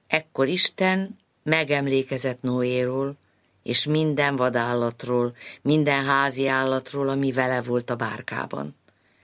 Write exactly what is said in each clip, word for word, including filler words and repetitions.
Ekkor Isten megemlékezett Noéról, és minden vadállatról, minden házi állatról, ami vele volt a bárkában.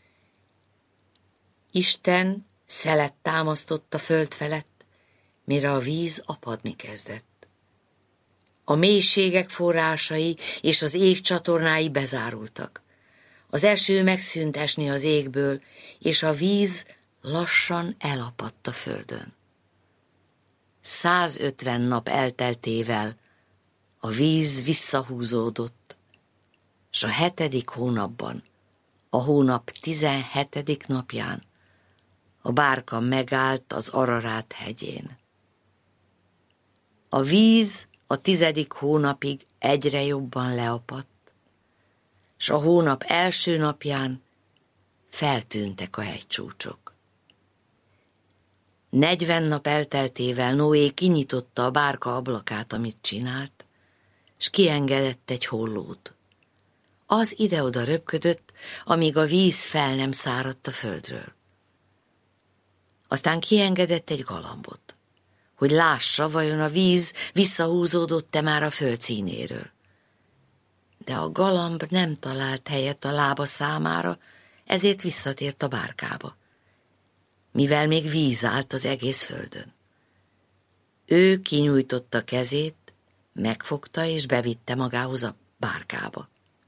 Isten szelet támasztott a föld felett, mire a víz apadni kezdett. A mélységek forrásai és az ég csatornái bezárultak. Az eső megszűnt esni az égből, és a víz lassan elapadt a földön. százötven nap elteltével a víz visszahúzódott, s a hetedik hónapban, a hónap tizenhetedik napján a bárka megállt az Ararát hegyén. A víz a tizedik hónapig egyre jobban leapadt, s a hónap első napján feltűntek a hegycsúcsok. Negyven nap elteltével Noé kinyitotta a bárka ablakát, amit csinált, s kiengedett egy hollót. Az ide-oda röpködött, amíg a víz fel nem száradt a földről. Aztán kiengedett egy galambot, hogy lássa, vajon a víz visszahúzódott-e már a föld színéről. De a galamb nem talált helyet a lába számára, ezért visszatért a bárkába, mivel még víz állt az egész földön. Ő kinyújtotta kezét, megfogta és bevitte magához a bárkába.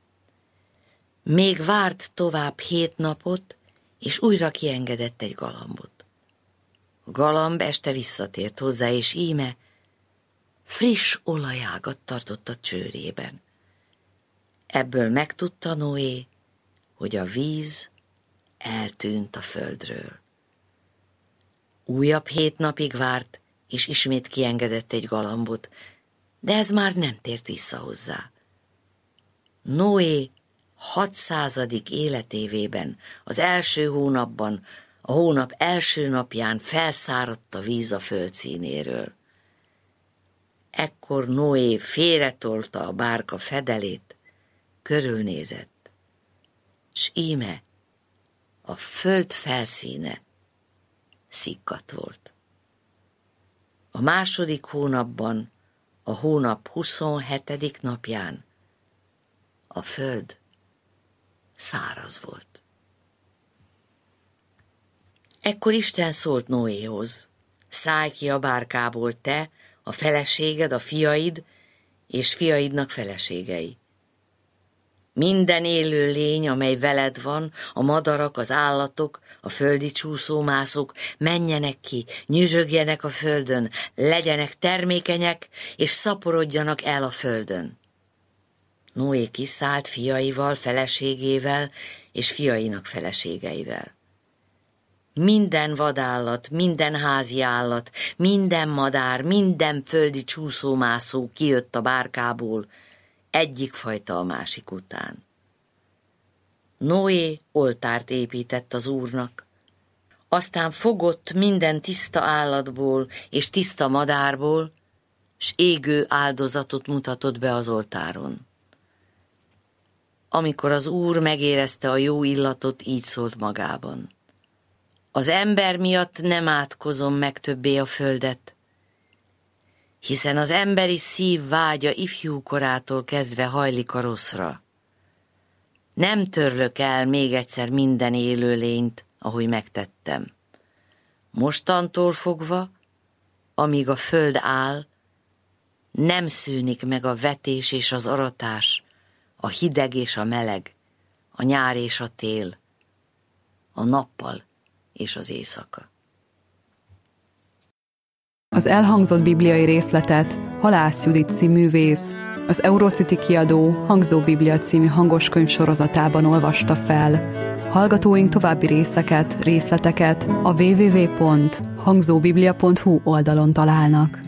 Még várt tovább hét napot, és újra kiengedett egy galambot. A galamb este visszatért hozzá, és íme friss olajágat tartott a csőrében. Ebből megtudta Noé, hogy a víz eltűnt a földről. Újabb hét napig várt, és ismét kiengedett egy galambot, de ez már nem tért vissza hozzá. Noé hatszázadik életévében, az első hónapban, a hónap első napján felszáradt a víz a föld színéről. Ekkor Noé félretolta a bárka fedelét, körülnézett, s íme a föld felszíne szikkadt volt. A második hónapban, a hónap huszonhetedik napján a föld száraz volt. Ekkor Isten szólt Noéhoz: szállj ki a bárkából te, a feleséged, a fiaid és fiaidnak feleségei. Minden élő lény, amely veled van, a madarak, az állatok, a földi csúszómászók, menjenek ki, nyüzsögjenek a földön, legyenek termékenyek, és szaporodjanak el a földön. Noé kiszállt fiaival, feleségével és fiainak feleségeivel. Minden vadállat, minden házi állat, minden madár, minden földi csúszómászó kijött a bárkából, egyik fajta a másik után. Noé oltárt épített az Úrnak, aztán fogott minden tiszta állatból és tiszta madárból, s égő áldozatot mutatott be az oltáron. Amikor az Úr megérezte a jó illatot, így szólt magában: az ember miatt nem átkozom meg többé a földet, hiszen az emberi szív vágya ifjúkorától kezdve hajlik a rosszra. Nem törlök el még egyszer minden élőlényt, ahogy megtettem. Mostantól fogva, amíg a föld áll, nem szűnik meg a vetés és az aratás, a hideg és a meleg, a nyár és a tél, a nappal és az éjszaka. Az elhangzott bibliai részletet Halász Judit színművész az Eurocity kiadó Hangzó Biblia című hangoskönyv sorozatában olvasta fel. Hallgatóink további részeket, részleteket a double-u double-u double-u pont hangzóbiblia pont hu oldalon találnak.